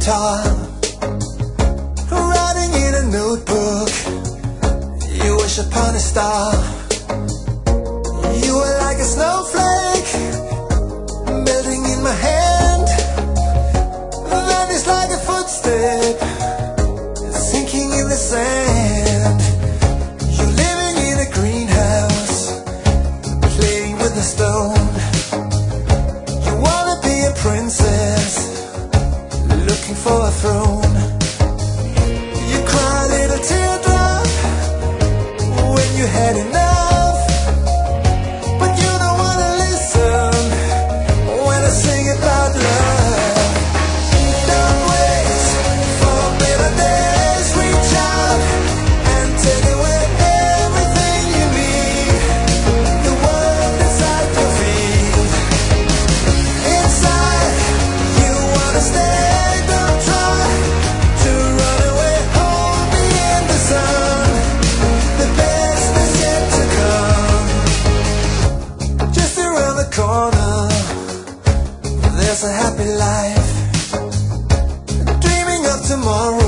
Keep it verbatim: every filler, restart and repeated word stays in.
guitar, writing in a notebook. You wish upon a star. You were like a snowflake, melting in my hand. Then it's like a footstep, sinking in the sand. You're living in a greenhouse, playing with a stone. You wanna be a princess, looking for a throne. You cry a little teardrop when you had enough, but you don't wanna listen when I sing about love. Don't wait for better days, reach out and take away everything you need. The world inside your feet, inside you wanna stay. Don't try to run away, hold me in the sun. The best is yet to come. Just around the corner, there's a happy life, dreaming of tomorrow.